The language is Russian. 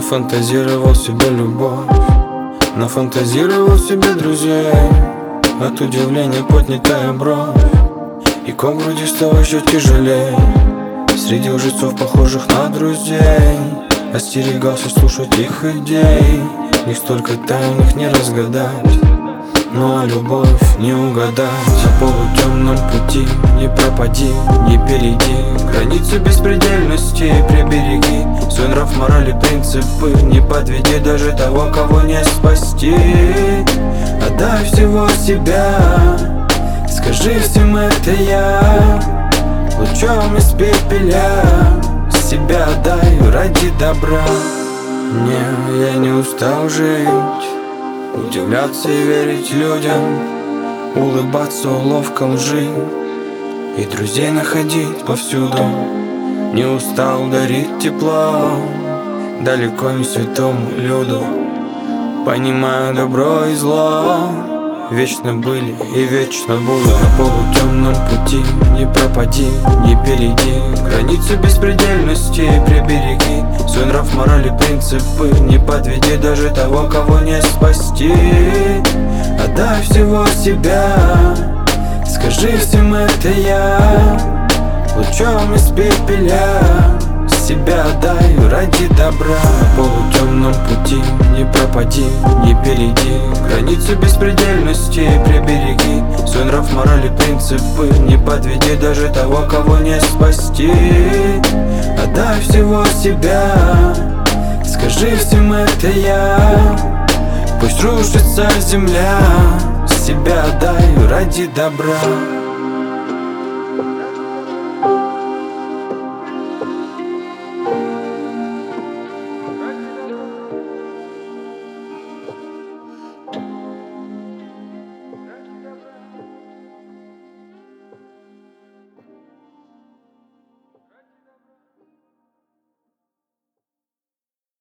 Нафантазировал себе любовь, нафантазировал себе друзей. От удивления поднятая бровь, и ком в груди стал еще тяжелей. Среди лжецов, похожих на друзей, остерегался слушать их идей. Их столько тайных не разгадать, ну а любовь не угадать. На полутемном пути не пропади, не перейди границы беспредельности, прибереги свой нрав, морали, принципы. Не подведи даже того, кого не спасти. Отдай всего себя, скажи всем это я. Лучом из пепеля себя отдай ради добра. Не, я не устал жить, удивляться и верить людям, улыбаться уловкам лжи и друзей находить повсюду. Не устал дарить тепло далеко не святому люду. Понимаю добро и зло, вечно были и вечно будут. На полутемном пути не пропади, не перейди границы беспредельности, прибереги свой нрав, морали, принципы. Не подведи даже того, кого не спасти. Отдай всего себя, скажи всем это я. Лучом из пепеля себя отдай ради добра. На полутемном пути не пропади, не перейди границы беспредельности, прибереги свой нрав, морали, принципы. Не подведи даже того, кого не спасти. Отдай всего себя, скажи всем это я. Пусть рушится земля, себя отдай ради добра.